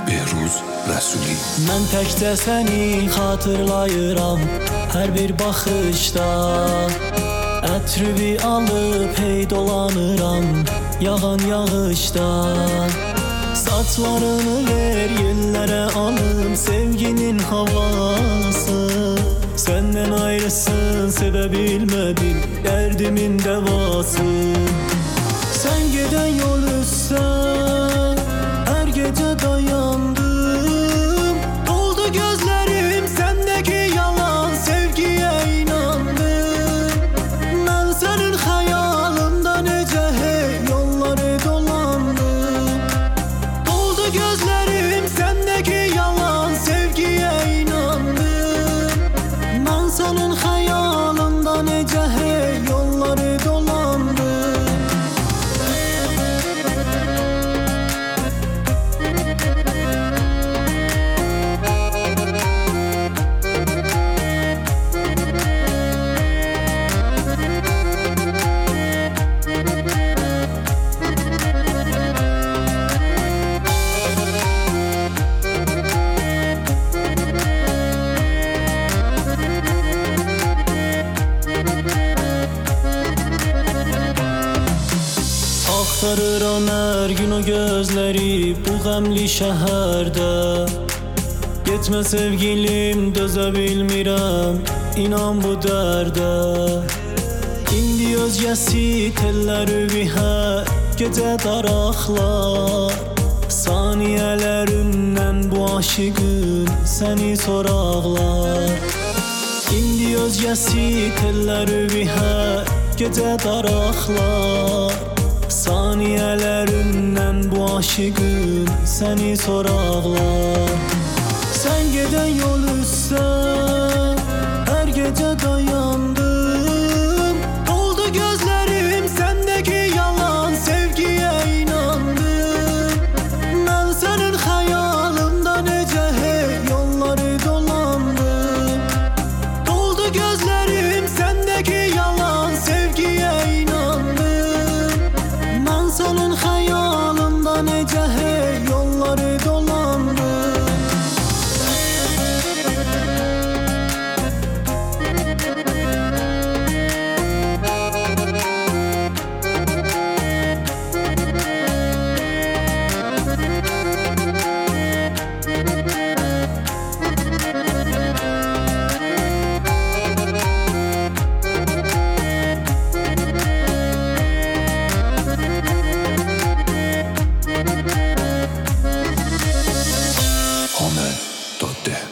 Behruz Rəsuli. Mən təkcə səni xatırlayıram hər bir baxışda. Ətrübi alıb hey dolanıram yağan yağışda. Saçlarını ver yellərə alım sevginin havası. Səndən ayrısın sevə bilmədim dərdimin dəvası. Sən gedən yol üstə hər gecə dayandım. Oldu gözlərim səndəki yalan sevgiyə inandım. Mən sənin xəyalında necə hey yolları dolandım. Oldu gözlərim səndəki yalan sevgiyə inandım. Mən sənin xəyalında necə hey yolları dolandım. Axtarıram hər gün o gözləri bu qəmli şəhərdə. Getmə sevgilim, dözə bilmirəm, inan bu dərdə. İndi özgəsi telləri hər gecə daraqlar. Saniyələrindən bu aşıqın səni soraqlar. İndi özgəsi telləri hər gecə daraqlar. Saniyələrindən bu aşıqın səni soraqlar. Sən gedən yol üstə hər gecə dayandım. Oldu gözlərim səndəki yalan sevgiyə inandım. Mən sənin xəyalında necə hey yolları dolandım. Oldu gözlərim səndəki yalan sevgiyə inandım. Mən sənin xəyalında necə hey yolları dolandım. Home.de